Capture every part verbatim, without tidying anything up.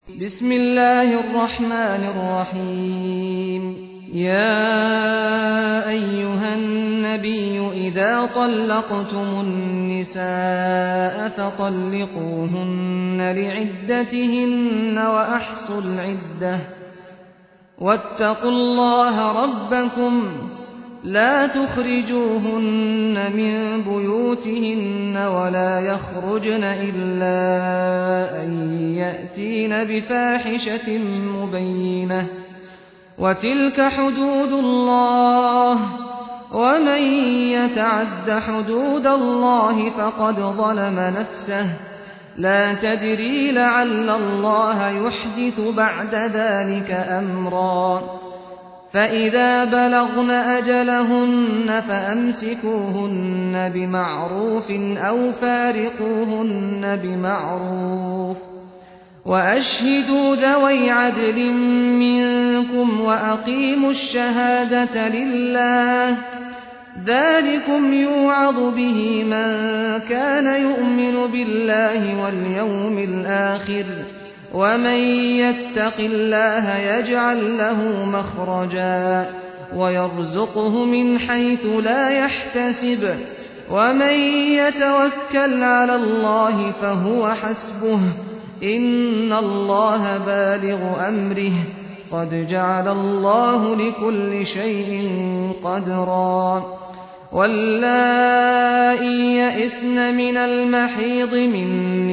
بسم الله الرحمن الرحيم. يا أيها النبي إذا طلقتم النساء فطلقوهن لعدتهن وأحصوا العدة واتقوا الله ربكم لا تخرجوهن من بيوتهن ولا يخرجن إلا أن يأتين بفاحشة مبينة وتلك حدود الله ومن يتعد حدود الله فقد ظلم نفسه لا تدري لعل الله يحدث بعد ذلك أمرا فإذا بلغن أجلهن فأمسكوهن بمعروف أو فارقوهن بمعروف وأشهدوا ذوي عدل منكم وأقيموا الشهادة لله ذلكم يوعظ به من كان يؤمن بالله واليوم الآخر ومن يتق الله يجعل له مخرجا ويرزقه من حيث لا يحتسب ومن يتوكل على الله فهو حسبه إن الله بالغ أمره قد جعل الله لكل شيء قدرا واللائي يئسن من المحيض من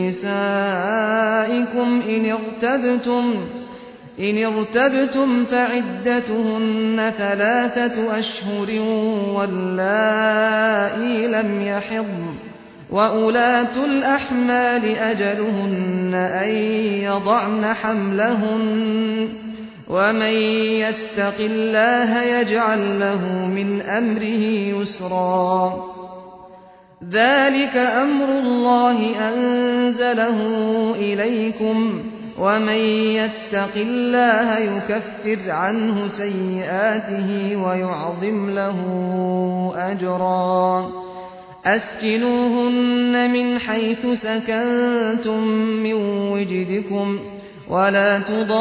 نسائكم إن ارتبتم إن ارتبتم فعدتهن ثلاثة أشهر واللائي لم يحضن وأولاة الأحمال أجلهن أن يضعن حملهن ومن يتق الله يجعل له من أمره يسرا ذلك أمر الله أنزله إليكم ومن يتق الله يكفر عنه سيئاته ويعظم له أجرا أسكنوهن من حيث سكنتم من وجدكم ولا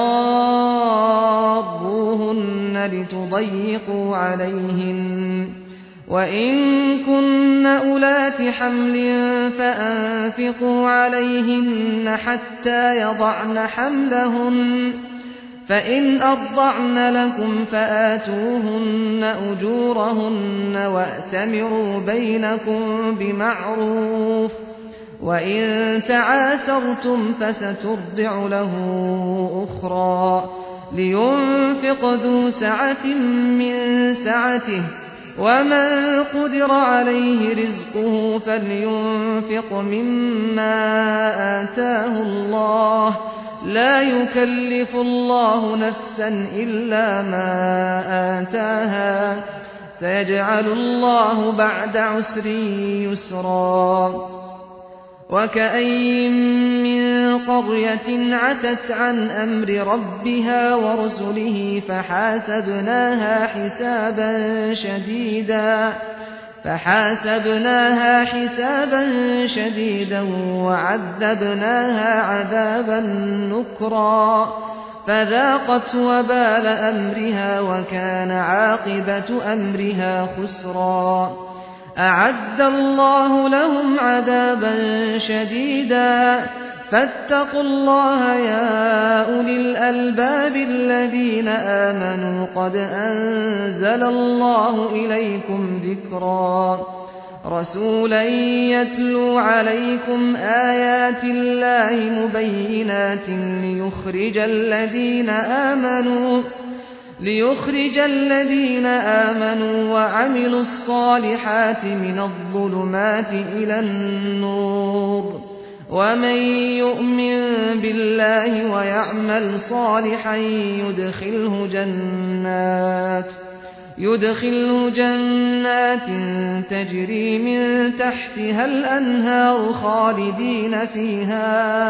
تضاروهن لتضيقوا عليهن وإن كن أولات حمل فأنفقوا عليهن حتى يضعن حملهن فإن أرضعن لكم فآتوهن أجورهن وأتمروا بينكم بمعروف وإن تعاسرتم فسترضع له أخرى لينفق ذو سعة من سعته ومن قدر عليه رزقه فلينفق مما آتاه الله لا يكلف الله نفسا إلا ما آتاها سيجعل الله بعد عسر يسرا وكأين من قرية عتت عن أمر ربها ورسله فحاسبناها حسابا شديدا فحاسبناها حسابا شديدا وعذبناها عذابا نكرا فذاقت وبال أمرها وكان عاقبة أمرها خسرا أعد الله لهم عذابا شديدا فاتقوا الله يا أولي الألباب الذين آمنوا قد أنزل الله إليكم ذكرا رسولا يتلو عليكم آيات الله مبينات ليخرج الذين آمنوا ليخرج الذين آمنوا وعملوا الصالحات من الظلمات إلى النور ومن يؤمن بالله ويعمل صالحا يدخله جنات يدخله جنات تجري من تحتها الأنهار خالدين فيها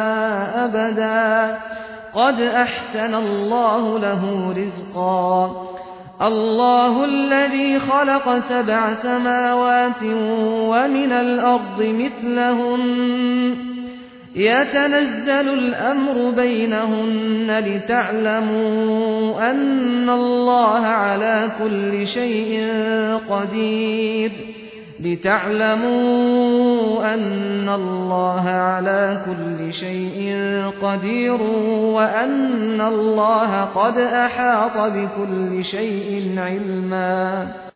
أبدا قد أحسن الله له رزقا الله الذي خلق سبع سماوات ومن الأرض مثلهن يتنزل الأمر بينهن لتعلموا أن الله على كل شيء قدير لتعلموا أن الله على كل شيء قدير وأن الله قد أحاط بكل شيء علما